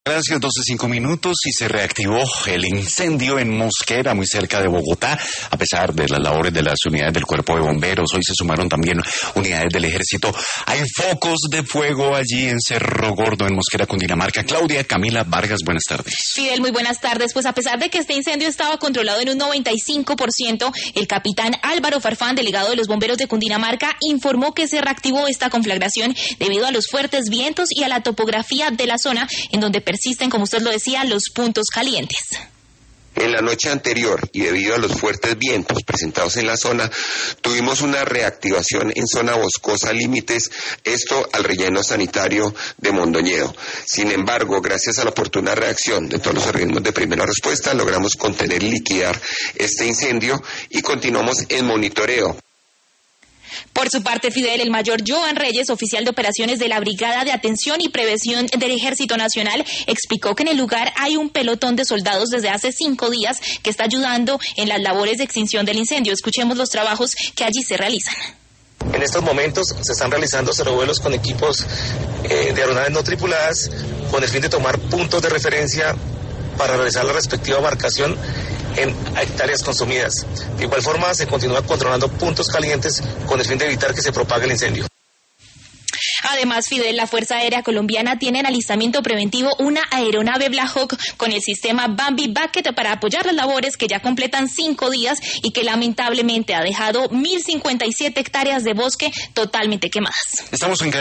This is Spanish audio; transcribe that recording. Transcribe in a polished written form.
Gracias, 12:05 y se reactivó el incendio en Mosquera, muy cerca de Bogotá, a pesar de las labores de las unidades del Cuerpo de Bomberos. Hoy se sumaron también unidades del Ejército. Hay focos de fuego allí en Cerro Gordo, en Mosquera, Cundinamarca. Claudia Camila Vargas, buenas tardes. Fidel, muy buenas tardes. Pues a pesar de que este incendio estaba controlado en un 95%, el capitán Álvaro Farfán, delegado de los bomberos de Cundinamarca, informó que se reactivó esta conflagración debido a los fuertes vientos y a la topografía de la zona, en donde persisten, como usted lo decía, los puntos calientes. En la noche anterior, y debido a los fuertes vientos presentados en la zona, tuvimos una reactivación en zona boscosa límites, esto al relleno sanitario de Mondoñedo. Sin embargo, gracias a la oportuna reacción de todos los organismos de primera respuesta, logramos contener y liquidar este incendio y continuamos en monitoreo. Por su parte, Fidel, el mayor Joan Reyes, oficial de operaciones de la Brigada de Atención y Prevención del Ejército Nacional, explicó que en el lugar hay un pelotón de soldados desde hace 5 días que está ayudando en las labores de extinción del incendio. Escuchemos los trabajos que allí se realizan. En estos momentos se están realizando vuelos con equipos de aeronaves no tripuladas con el fin de tomar puntos de referencia para realizar la respectiva marcación en hectáreas consumidas. De igual forma, se continúa controlando puntos calientes con el fin de evitar que se propague el incendio. Además, Fidel, la Fuerza Aérea Colombiana tiene en alistamiento preventivo una aeronave Black Hawk con el sistema Bambi Bucket para apoyar las labores que ya completan 5 días y que lamentablemente ha dejado 1.057 hectáreas de bosque totalmente quemadas. Estamos en